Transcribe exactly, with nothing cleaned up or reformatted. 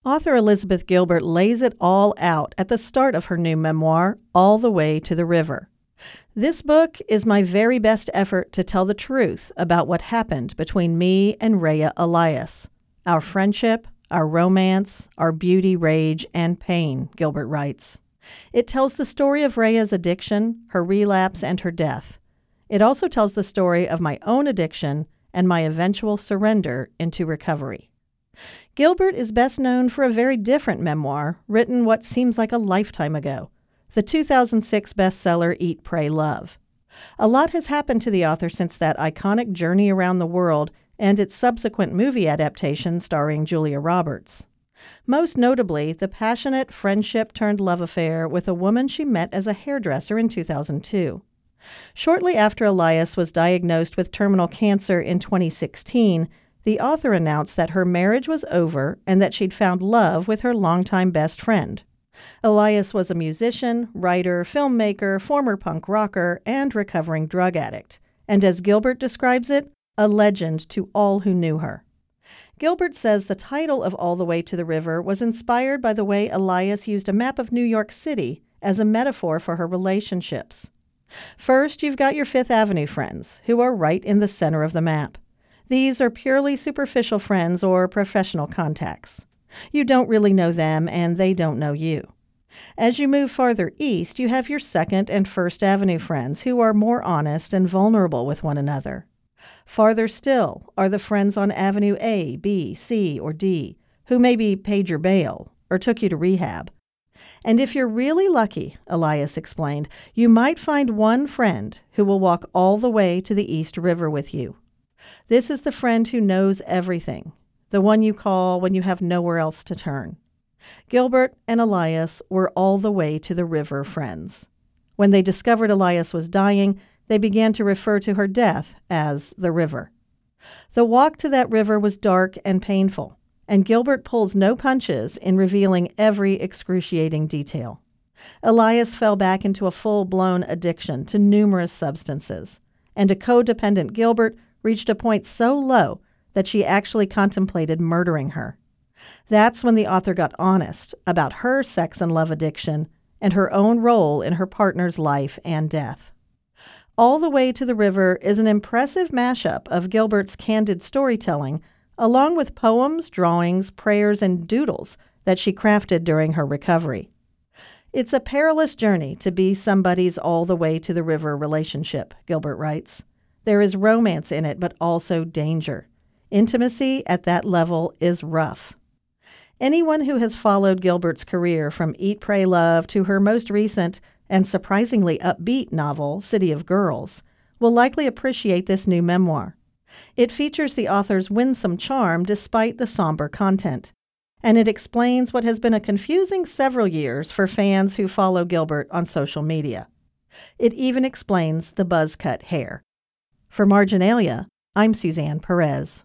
Author Elizabeth Gilbert lays it all out at the start of her new memoir, All the Way to the River. This book is my very best effort to tell the truth about what happened between me and Rhea Elias. Our friendship, our romance, our beauty, rage, and pain, Gilbert writes. It tells the story of Rhea's addiction, her relapse, and her death. It also tells the story of my own addiction and my eventual surrender into recovery. Gilbert is best known for a very different memoir, written what seems like a lifetime ago, the two thousand six bestseller Eat, Pray, Love. A lot has happened to the author since that iconic journey around the world and its subsequent movie adaptation starring Julia Roberts. Most notably, the passionate friendship-turned-love affair with a woman she met as a hairdresser in two thousand two. Shortly after Elias was diagnosed with terminal cancer in twenty sixteen, the author announced that her marriage was over and that she'd found love with her longtime best friend. Elias was a musician, writer, filmmaker, former punk rocker, and recovering drug addict, and as Gilbert describes it, a legend to all who knew her. Gilbert says the title of All the Way to the River was inspired by the way Elias used a map of New York City as a metaphor for her relationships. First, you've got your Fifth Avenue friends, who are right in the center of the map. These are purely superficial friends or professional contacts. You don't really know them, and they don't know you. As you move farther east, you have your Second and First Avenue friends who are more honest and vulnerable with one another. Farther still are the friends on Avenue A, B, C, or D, who maybe paid your bail or took you to rehab. And if you're really lucky, Elias explained, you might find one friend who will walk all the way to the East River with you. This is the friend who knows everything, the one you call when you have nowhere else to turn. Gilbert and Elias were all the way to the river friends. When they discovered Elias was dying, they began to refer to her death as the river. The walk to that river was dark and painful, and Gilbert pulls no punches in revealing every excruciating detail. Elias fell back into a full-blown addiction to numerous substances, and a codependent Gilbert reached a point so low that she actually contemplated murdering her. That's when the author got honest about her sex and love addiction and her own role in her partner's life and death. All the Way to the River is an impressive mashup of Gilbert's candid storytelling, along with poems, drawings, prayers, and doodles that she crafted during her recovery. It's a perilous journey to be somebody's all the way to the river relationship, Gilbert writes. There is romance in it, but also danger. Intimacy at that level is rough. Anyone who has followed Gilbert's career from Eat, Pray, Love to her most recent and surprisingly upbeat novel, City of Girls, will likely appreciate this new memoir. It features the author's winsome charm despite the somber content, and it explains what has been a confusing several years for fans who follow Gilbert on social media. It even explains the buzz-cut hair. For Marginalia, I'm Suzanne Perez.